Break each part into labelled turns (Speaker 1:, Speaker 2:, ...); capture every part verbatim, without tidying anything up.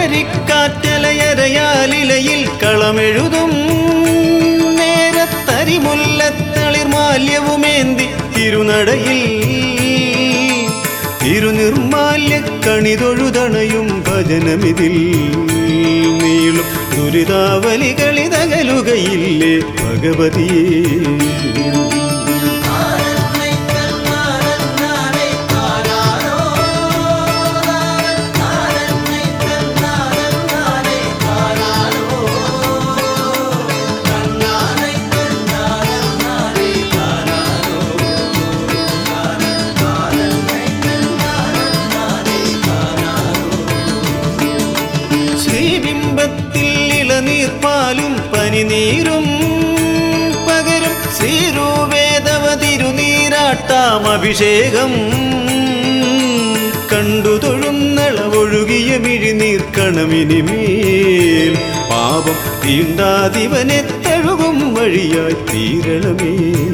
Speaker 1: കളരിക്കാറ്റലയരയാലിലയിൽ കളമെഴുതും നേരത്തരിമുല്ലത്തളിർമാല്യവുമേന്തി തിരുനടയിൽ തിരുനിർമാല്യ കണിതൊഴുതണയും ഭജനമിതിൽ നീളും ദുരിതാവലികളിതകലുകയില്ലേ ഭഗവതിയേ. ശ്രീബിംബത്തിൽ ഇളനീർപ്പാലും പനിനീരും പകരും ശ്രീരൂപേദവതിരുനീരാട്ടാം അഭിഷേകം കണ്ടു തൊഴുന്നളവൊഴുകിയ മിഴിനീർക്കണമിനിമേൽ പാപം തീണ്ടാതിവനെ തഴുകും വഴിയായി തീരണമേ.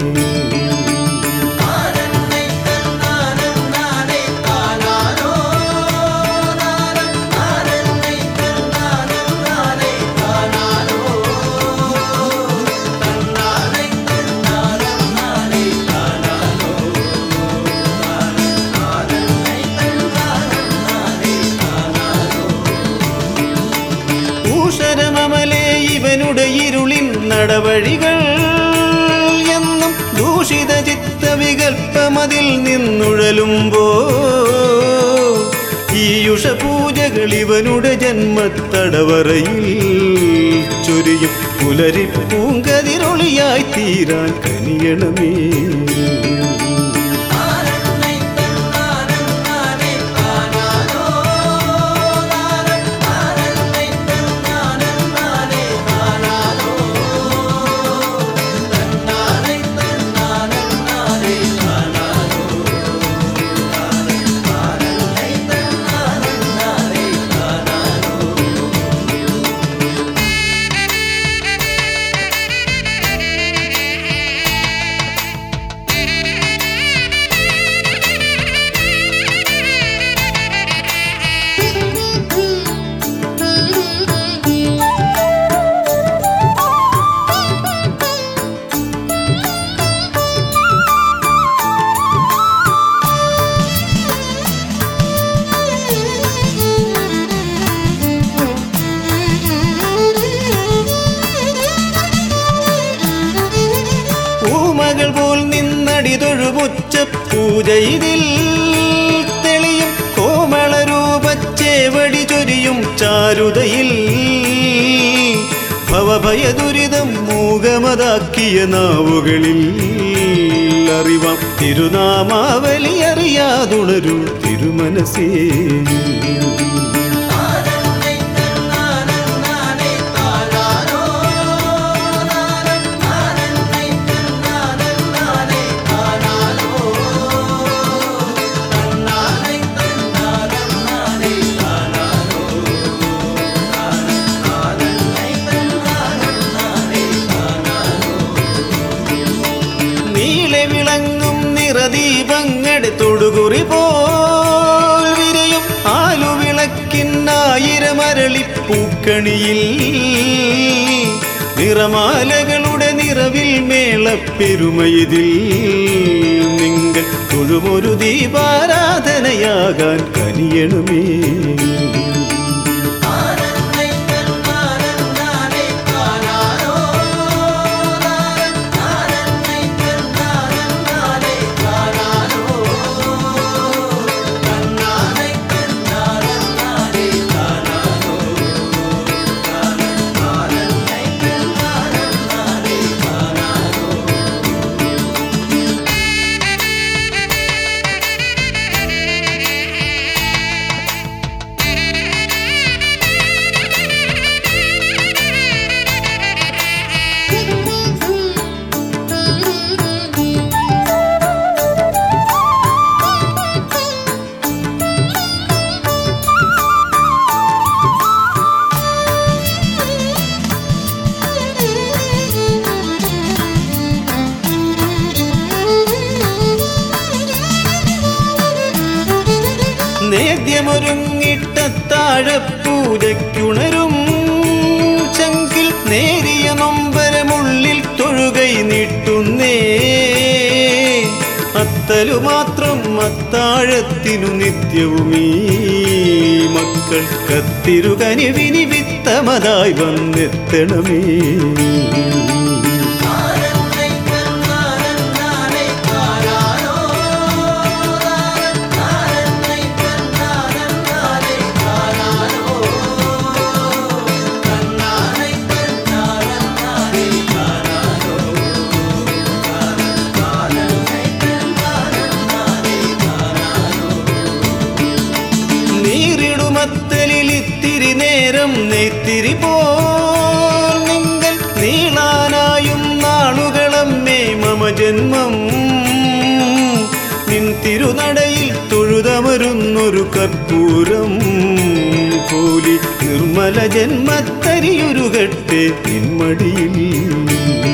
Speaker 1: ൂഷരമമലേ ഇവനുടെ ഇരുളിൻ നടവഴികൾ എന്നും ദൂഷിത ചിത്തവികൽപ്പമതിൽ നിന്നുഴലുമ്പോ ഈയുഷപൂജകൾ ഇവനുടെ ജന്മത്തടവറയിൽ ചൊരിയും പുലരിപ്പൂങ്കതിരൊളിയായി തീരാൻ കനിയണമേ. പൂമകൾ പോൽ നിന്നടിതൊഴുമുച്ച പൂജയിതിൽ തെളിയും കോമളരൂപച്ചേവടി ചൊരിയും ചാരുതയിൽ ഭവഭയദുരിതം മൂകമതാക്കിയ നാവുകളിൽ അറിവാം തിരുനാമാവലി അറിയാതുണരൂ തിരുമനസേ. വിളങ്ങും നിറദീപങ്ങളുടെ തൊടുകുറി പോൽ വിരയും ആലുവിളക്കിന്നായിരമരളിപ്പൂക്കണിയിൽ നിറമാലകളുടെ നിറവിൽ മേളപ്പെരുമയിതിൽ നിങ്ങൾ തൊഴുമൊരു ദീപാരാധനയാകാൻ കനിയണമേ. നേദ്യമൊരുങ്ങിട്ടത്താഴപ്പൂജയ്ക്കുണരും ചങ്കിൽ നേരിയ നൊമ്പരമുള്ളിൽ തൊഴുകൈ നീട്ടുന്നേ. അത്തലു മാത്രം അത്താഴത്തിനു നിത്യവുമീ മക്കൾ കത്തിരുകനിവിനി വിത്തമതായി വന്നെത്തണമേ. നീറിടുമത്തലിലിത്തിരി നേരം നെയ്ത്തിരി പോൽ നിങ്ങൾ നീളാനായും നാളുകളമ്മേ മമ ജന്മം. നിൻ തിരുനടയിൽ തൊഴുതമരുന്നൊരു കർപ്പൂരം പോലി നിർമ്മല ജന്മത്തരിയുരുകട്ടെ നിൻമടിയിൽ.